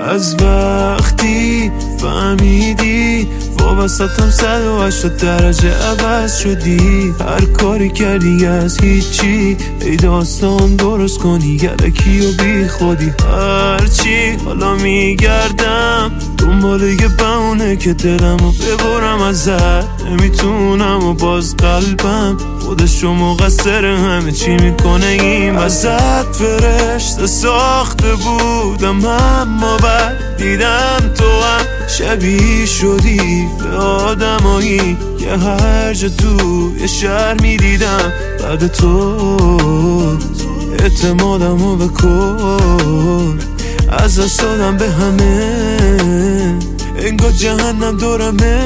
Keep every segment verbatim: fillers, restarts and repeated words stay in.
از وقتی فهمیدی وابستم صد و هشتاد درجه عوض شدی. هر کاری کردی از هیچی ای داستان درست کنی یلکی و بی خودی. هرچی حالا میگردم دنبال یه بهونه که دلمو ببرم ازت، نمیتونم و باز قلبم خودشو مقصر همه چی میکنه. این ازت فرشته ساخته بودم اما بعد دیدم تو هم شبیه شدی به آدمایی که هر جا تو یه شهر میدیدم بعد تو اعتمادمو بکن از دست دادم به همه انگار جهنم دورمه.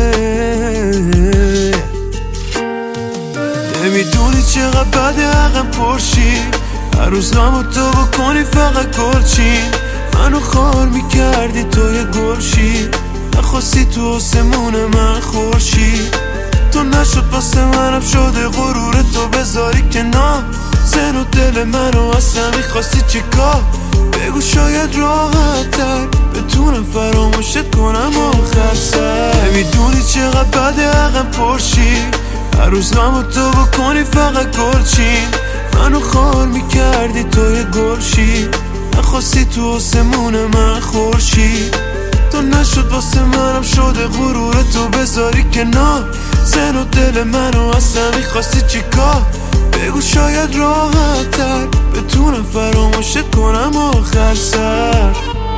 نمیدونی چقدر بده حقم پرشی هر روز نامو تو بکنی فقط گلچین. منو خار میکردی تو یه گلشی نخواستی تو آسمون من خورشی. تو نشد واسه منم شده غرور تو بذاری کنار زن و دل منو اصلا میخواستی چیکار. بگو شاید راحت تر بتونم فراموشت کنم آخر سر. نمیدونی چقدر بده حقم پرشی هر روز نامو تو بکنی فقط گلچین. منو خار میکردی تو یه گلشی نخواستی تو آسمون من خورشی. تو نشد واسه منم شده غرور تو بذاری کنار زن و دل منو اصلا میخواستی چیکار. بگو شاید راحت تر بتونم فراموشت کنم آخر سر.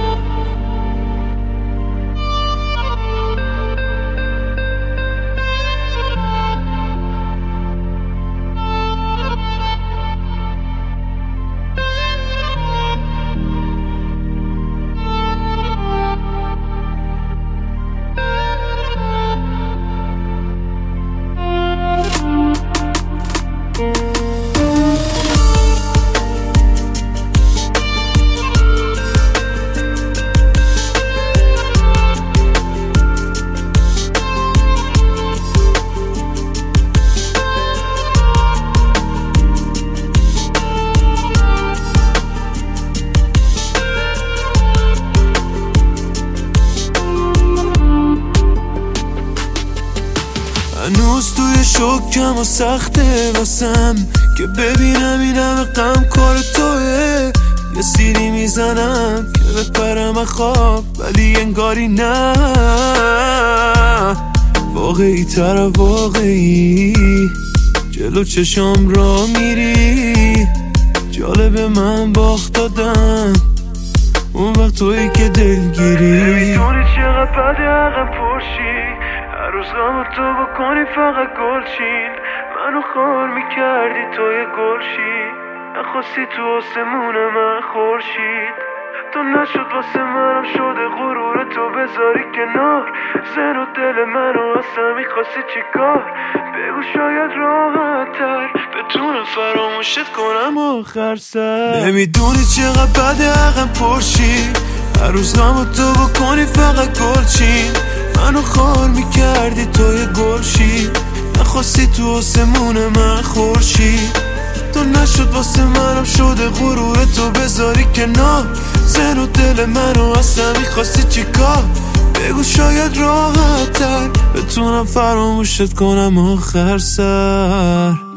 هنوز توی شکم و سخته واسم که ببینم این همه غم کار توه. یه سیری میزنم که بپرم خواب ولی انگاری نه واقعی تر واقعی جلو چشام را میری. جالب من باخت دادم اون وقت تویی که دلگیری. نمیدونی چقدر بده حقم پرشی هر روز نامو تو بکنی فقط گلچین. منو خار میکردی تو یه گلشی نخواستی تو آسمون من خورشید. تو نشد واسه منم شده غرور تو بذاری کنار زن و دل منو اصلا میخواستی چیکار. بگو شاید راحت تر بتونم فراموشت کنم آخر سر. نمیدونی چقدر بده حقم پرشی هر روز نامو تو بکنی فقط گلچین. منو خار میکردی تو یه گلشی نخواستی تو آسمون من خورشید. تو نشد واسه منم شده غرور تو بذاری کنار زن و دل منو اصلا میخواستی چیکار. بگو شاید راحت تر بتونم فراموشت کنم آخر سر.